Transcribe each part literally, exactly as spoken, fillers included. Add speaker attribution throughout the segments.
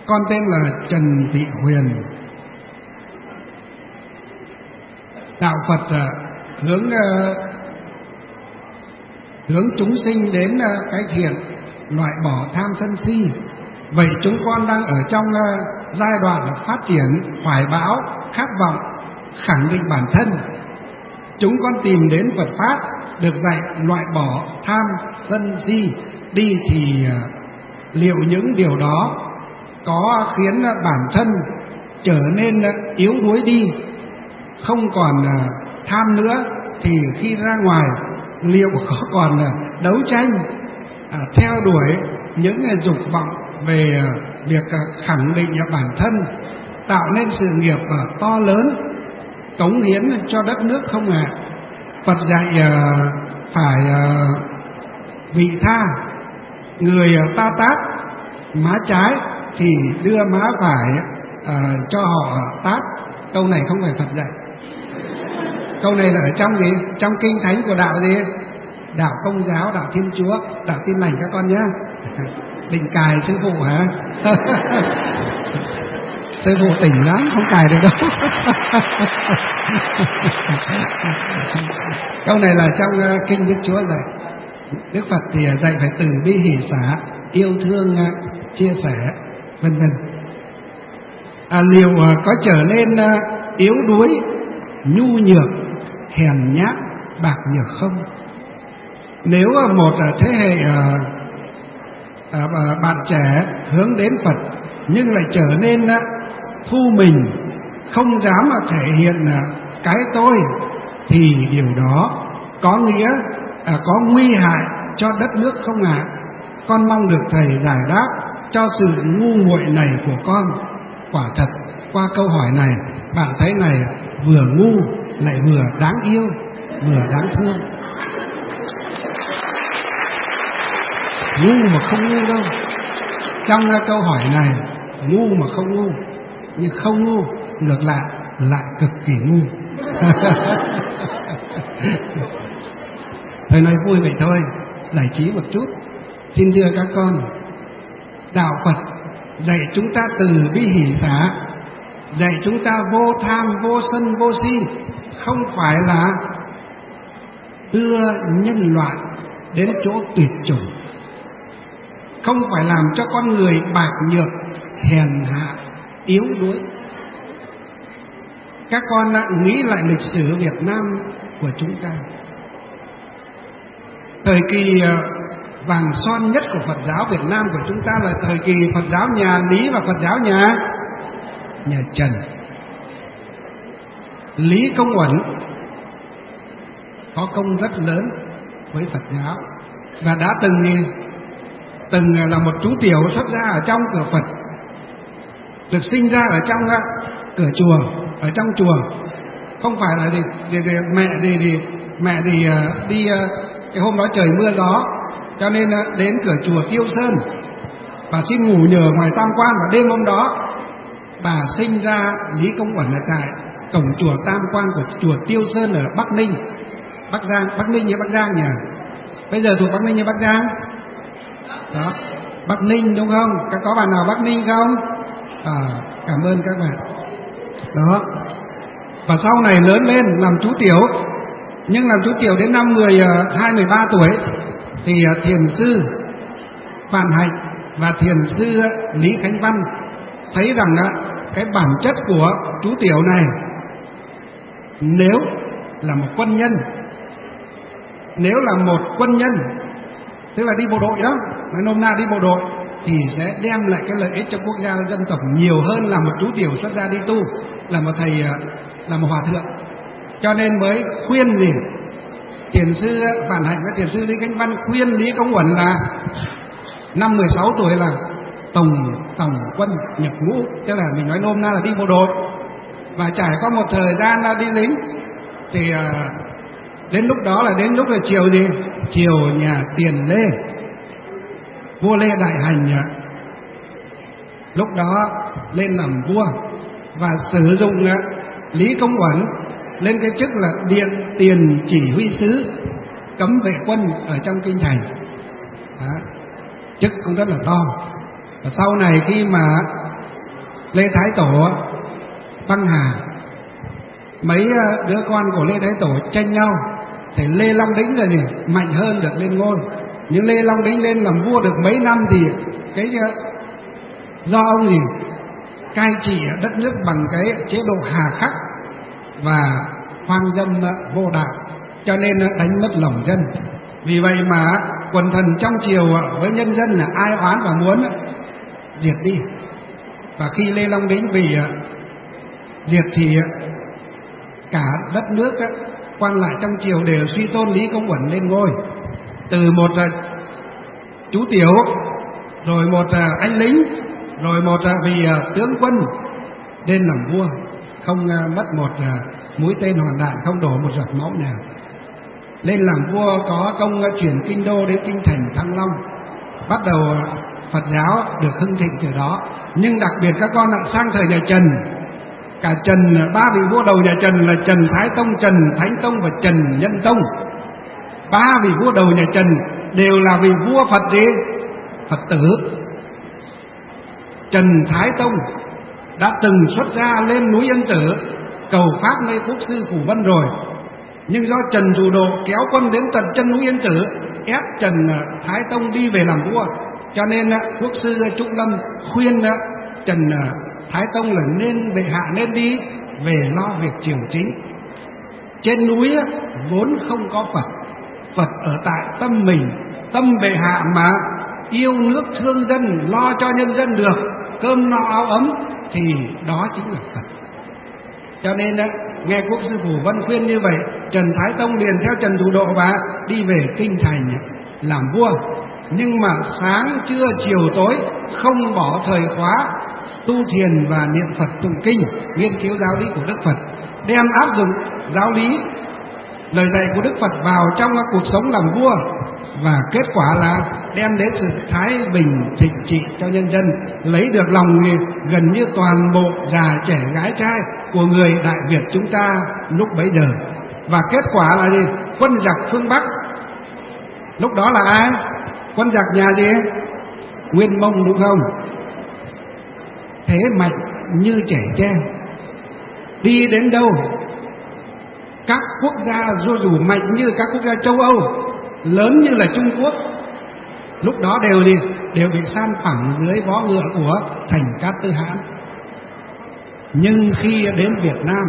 Speaker 1: Con tên là Trần Thị Huyền. Đạo Phật hướng hướng chúng sinh đến cái thiện, loại bỏ tham sân si. Vậy chúng con đang ở trong giai đoạn phát triển, hoài bão, khát vọng, khẳng định bản thân. Chúng con tìm đến Phật Pháp được dạy loại bỏ tham sân si đi, thì liệu những điều đó có khiến bản thân trở nên yếu đuối đi, không còn tham nữa, thì khi ra ngoài liệu có còn đấu tranh à, theo đuổi những dục vọng về việc khẳng định bản thân, tạo nên sự nghiệp to lớn, cống hiến cho đất nước không ạ? À? Phật dạy phải vị tha, người ta tát má trái thì đưa má phải à, cho họ tát. Câu này không phải Phật dạy. Câu này là ở trong gì? Trong kinh thánh của đạo gì? Đạo Công giáo, đạo Thiên Chúa, đạo Tin Lành các con nhé. Định cài sư phụ hả? Sư phụ tỉnh lắm, không cài được đâu. Câu này là trong uh, kinh Đức Chúa dạy. Đức Phật thì dạy phải từ bi hỷ xả, yêu thương, uh, chia sẻ, vân vân. À, liệu uh, có trở nên uh, yếu đuối, nhu nhược, hèn nhát, bạc nhược không? Nếu uh, một uh, thế hệ uh, uh, bạn trẻ hướng đến Phật nhưng lại trở nên uh, thu mình, không dám uh, thể hiện uh, cái tôi, thì điều đó có nghĩa à, có nguy hại cho đất nước không ạ? À? Con mong được thầy giải đáp cho sự ngu muội này của con. Quả thật qua câu hỏi này, bạn thấy này vừa ngu lại vừa đáng yêu, vừa đáng thương. Ngu mà không ngu đâu. Trong câu hỏi này, ngu mà không ngu, nhưng không ngu ngược lại lại cực kỳ ngu. Thầy nói vui vậy thôi, giải trí một chút. Xin thưa các con, đạo Phật dạy chúng ta từ bi hỷ xả, dạy chúng ta vô tham, vô sân, vô si, không phải là đưa nhân loại đến chỗ tuyệt chủng, không phải làm cho con người bạc nhược, hèn hạ, yếu đuối. Các con đã nghĩ lại lịch sử Việt Nam của chúng ta. Thời kỳ vàng son nhất của Phật giáo Việt Nam của chúng ta là thời kỳ Phật giáo nhà Lý và Phật giáo nhà nhà Trần. Lý Công Uẩn có công rất lớn với Phật giáo và đã từng từng là một chú tiểu xuất gia ở trong cửa Phật, được sinh ra ở trong cửa chùa, ở trong chùa, không phải là gì, gì, gì, mẹ gì, gì mẹ thì uh, đi uh, cái hôm đó trời mưa gió, cho nên uh, đến cửa chùa Tiêu Sơn và xin ngủ nhờ ngoài tam quan. Và đêm hôm đó bà sinh ra Lý Công Uẩn ở tại cổng chùa tam quan của chùa Tiêu Sơn ở Bắc Ninh, Bắc Giang, Bắc Ninh như Bắc Giang nhỉ? Bây giờ thuộc Bắc Ninh như Bắc Giang đó, Bắc Ninh đúng không? Các có bạn nào Bắc Ninh không? À, cảm ơn các bạn đó. Và sau này lớn lên làm chú tiểu, nhưng làm chú tiểu đến năm mười hai mười ba tuổi thì thiền sư Vạn Hạnh và thiền sư Lý Khánh Văn thấy rằng cái bản chất của chú tiểu này, nếu là một quân nhân, nếu là một quân nhân tức là đi bộ đội đó, nói nôm na đi bộ đội, thì sẽ đem lại cái lợi ích cho quốc gia dân tộc nhiều hơn là một chú tiểu xuất gia đi tu, là một thầy, là một hòa thượng. Cho nên mới khuyên gì thiền sư Vạn Hạnh và thiền sư Lý Khánh Văn khuyên Lý Công Uẩn là năm mười sáu tuổi là tổng tổng quân nhập ngũ, tức là mình nói nôm na là đi bộ đội. Và trải qua một thời gian là đi lính thì uh, đến lúc đó là đến lúc là chiều gì chiều nhà Tiền Lê, vua Lê Đại Hành lúc đó lên làm vua và sử dụng Lý Công Uẩn lên cái chức là điện tiền chỉ huy sứ, cấm vệ quân ở trong kinh thành đó. Chức cũng rất là to. Và sau này khi mà Lê Thái Tổ băng hà, mấy đứa con của Lê Thái Tổ tranh nhau, thì Lê Long Đĩnh là gì mạnh hơn được lên ngôi. Nhưng Lê Long Đĩnh lên làm vua được mấy năm thì cái do ông gì cai trị đất nước bằng cái chế độ hà khắc và hoang dâm vô đạo, cho nên đánh mất lòng dân. Vì vậy mà quần thần trong triều với nhân dân là ai oán và muốn diệt đi. Và khi Lê Long Đĩnh bị diệt thì cả đất nước quan lại trong triều đều suy tôn Lý Công Uẩn lên ngôi. Từ một chú tiểu, rồi một anh lính, rồi một vị tướng quân lên làm vua, không mất một mũi tên hoàn đạn, không đổ một giọt máu nào. Lên làm vua có công chuyển kinh đô đến kinh thành Thăng Long, bắt đầu Phật giáo được hưng thịnh từ đó. Nhưng đặc biệt các con ạ, sang thời nhà Trần, cả Trần, ba vị vua đầu nhà Trần là Trần Thái Tông, Trần Thánh Tông và Trần Nhân Tông. Ba vị vua đầu nhà Trần đều là vị vua Phật gì? Phật tử. Trần Thái Tông đã từng xuất gia lên núi Yên Tử cầu pháp nơi quốc sư Phủ Vân rồi, nhưng do Trần Thủ Độ kéo quân đến tận chân núi Yên Tử ép Trần Thái Tông đi về làm vua, cho nên quốc sư Trúc Lâm khuyên Trần Thái Tông là nên bệ hạ nên đi về lo việc triều chính. Trên núi vốn không có Phật, Phật ở tại tâm mình, tâm bệ hạ mà yêu nước thương dân, lo cho nhân dân được cơm no áo ấm thì đó chính là Phật. Cho nên nghe quốc sư Phủ Vân khuyên như vậy, Trần Thái Tông liền theo Trần Thủ Độ và đi về kinh thành làm vua. Nhưng mà sáng trưa chiều tối không bỏ thời khóa tu thiền và niệm Phật tụng kinh, nghiên cứu giáo lý của Đức Phật, đem áp dụng giáo lý lời dạy của Đức Phật vào trong cuộc sống làm vua, và kết quả là đem đến sự thái bình thịnh trị cho nhân dân, lấy được lòng gần như toàn bộ già trẻ gái trai của người Đại Việt chúng ta lúc bấy giờ. Và kết quả là gì? Quân giặc phương Bắc lúc đó là ai? Quân giặc nhà gì? Nguyên Mông, đúng không? Thế mạnh như trẻ tre, đi đến đâu các quốc gia dù dù mạnh như các quốc gia châu Âu, lớn như là Trung Quốc, lúc đó đều gì đều bị san phẳng dưới vó ngựa của thành Cát Tư Hãn. Nhưng khi đến Việt Nam,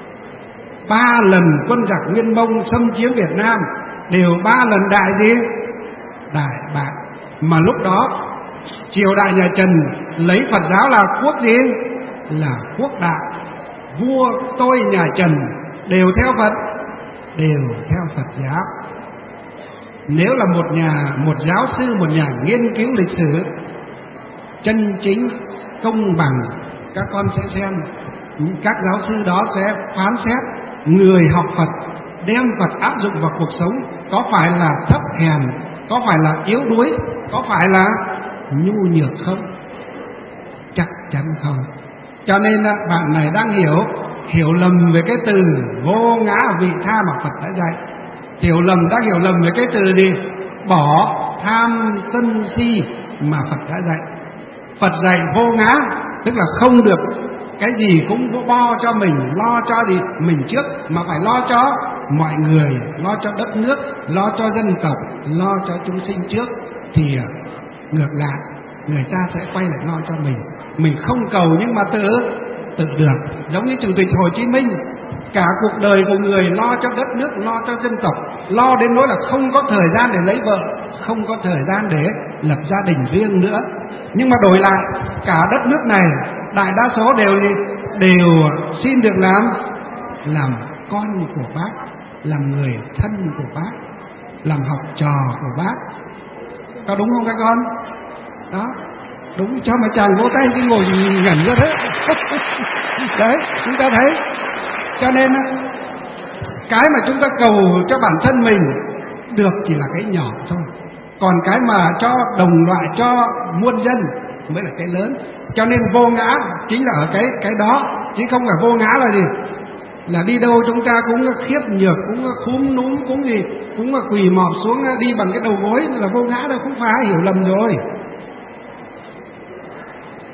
Speaker 1: ba lần quân giặc Nguyên Mông xâm chiếm Việt Nam đều ba lần đại gì đại bại. Mà lúc đó triều đại nhà Trần lấy Phật giáo là quốc gì? Là quốc đạo. Vua tôi nhà Trần đều theo Phật, đều theo Phật giáo. Nếu là một nhà một giáo sư, một nhà nghiên cứu lịch sử chân chính công bằng, các con sẽ xem các giáo sư đó sẽ phán xét người học Phật đem Phật áp dụng vào cuộc sống có phải là thấp hèn, có phải là yếu đuối, có phải là nhu nhược không? Chắc chắn không. Cho nên bạn này đang hiểu hiểu lầm về cái từ vô ngã vị tha mà Phật đã dạy. Hiểu lầm, đang hiểu lầm về cái từ gì? Bỏ tham sân si mà Phật đã dạy. Phật dạy vô ngã, tức là không được cái gì cũng bo cho mình, lo cho gì mình trước, mà phải lo cho mọi người, lo cho đất nước, lo cho dân tộc, lo cho chúng sinh trước. Thì ngược lại, người ta sẽ quay lại lo cho mình. Mình không cầu nhưng mà tự tự được. Giống như Chủ tịch Hồ Chí Minh, cả cuộc đời của người lo cho đất nước, lo cho dân tộc, lo đến nỗi là không có thời gian để lấy vợ, không có thời gian để lập gia đình riêng nữa. Nhưng mà đổi lại, cả đất nước này đại đa số đều đều xin được làm làm con của Bác, làm người thân của Bác, làm học trò của Bác. Có đúng không các con? Đó, đúng, cho mà chàng vỗ tay cái ngồi ngẩn ra đấy. Đấy, chúng ta thấy. Cho nên cái mà chúng ta cầu cho bản thân mình được chỉ là cái nhỏ thôi, còn cái mà cho đồng loại, cho muôn dân mới là cái lớn. Cho nên vô ngã chính là ở cái cái đó, chứ không phải vô ngã là gì? Là đi đâu chúng ta cũng khiếp nhược, cũng khúm núm, cũng gì, cũng quỳ mọp xuống đi bằng cái đầu gối là vô ngã đâu, không phải, hiểu lầm rồi.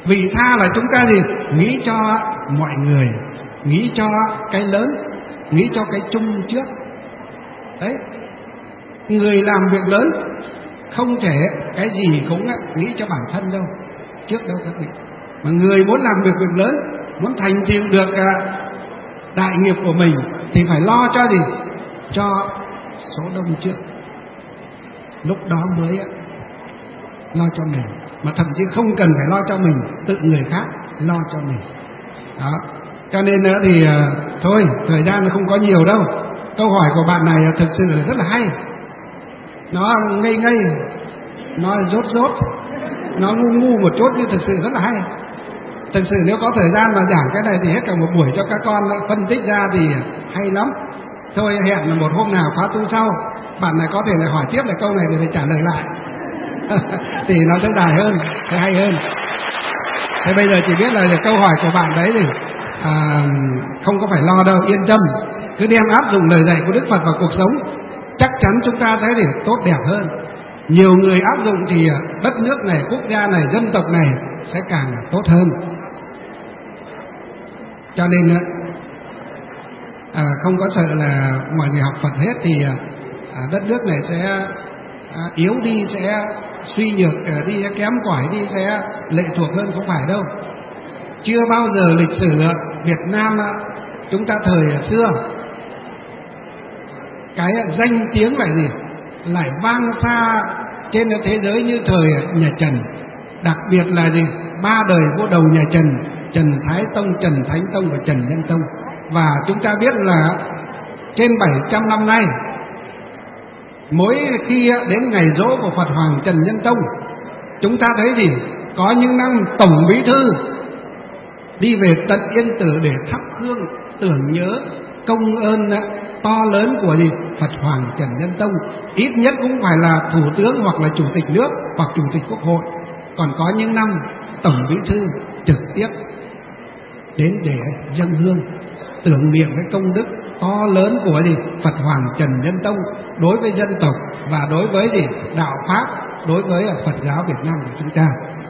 Speaker 1: Vị tha là chúng ta gì? Nghĩ cho mọi người, nghĩ cho cái lớn, nghĩ cho cái chung trước. Đấy, người làm việc lớn không thể cái gì cũng nghĩ cho bản thân đâu, trước đâu các vị. Mà người muốn làm việc việc lớn, muốn thành tựu được đại nghiệp của mình thì phải lo cho gì? Cho số đông trước. Lúc đó mới lo cho mình, mà thậm chí không cần phải lo cho mình, tự người khác lo cho mình. Đó. Cho nên nữa thì thôi, thời gian nó không có nhiều đâu. Câu hỏi của bạn này thực sự là rất là hay. Nó ngây ngây, nó rốt rốt, nó ngu ngu một chút, nhưng thực sự rất là hay. Thực sự nếu có thời gian mà giảng cái này thì hết cả một buổi cho các con phân tích ra thì hay lắm. Thôi hẹn là một hôm nào khóa tu sau, bạn này có thể lại hỏi tiếp lại câu này để phải trả lời lại. Thì nó sẽ dài hơn, sẽ hay hơn. Thế bây giờ chỉ biết là câu hỏi của bạn đấy thì à, không có phải lo đâu, yên tâm. Cứ đem áp dụng lời dạy của Đức Phật vào cuộc sống, chắc chắn chúng ta thấy thì tốt đẹp hơn. Nhiều người áp dụng thì đất nước này, quốc gia này, dân tộc này sẽ càng tốt hơn. Cho nên à, không có sợ là mọi người học Phật hết thì à, đất nước này sẽ à, yếu đi, sẽ suy nhược đi, sẽ kém cỏi đi, sẽ lệ thuộc hơn, không phải đâu. Chưa bao giờ lịch sử Việt Nam chúng ta thời xưa cái danh tiếng lại gì lại vang xa trên thế giới như thời nhà Trần. Đặc biệt là gì? Ba đời vua đầu nhà Trần: Trần Thái Tông, Trần Thánh Tông và Trần Nhân Tông. Và chúng ta biết là trên bảy trăm năm nay, mỗi khi đến ngày giỗ của Phật Hoàng Trần Nhân Tông, chúng ta thấy gì? Có những năm Tổng Bí Thư đi về tận Yên Tử để thắp hương tưởng nhớ công ơn to lớn của gì? Phật Hoàng Trần Nhân Tông. Ít nhất cũng phải là thủ tướng hoặc là chủ tịch nước hoặc chủ tịch quốc hội. Còn có những năm Tổng Bí Thư trực tiếp đến để dâng hương tưởng niệm cái công đức to lớn của gì? Phật Hoàng Trần Nhân Tông đối với dân tộc và đối với gì? Đạo pháp, đối với Phật giáo Việt Nam của chúng ta.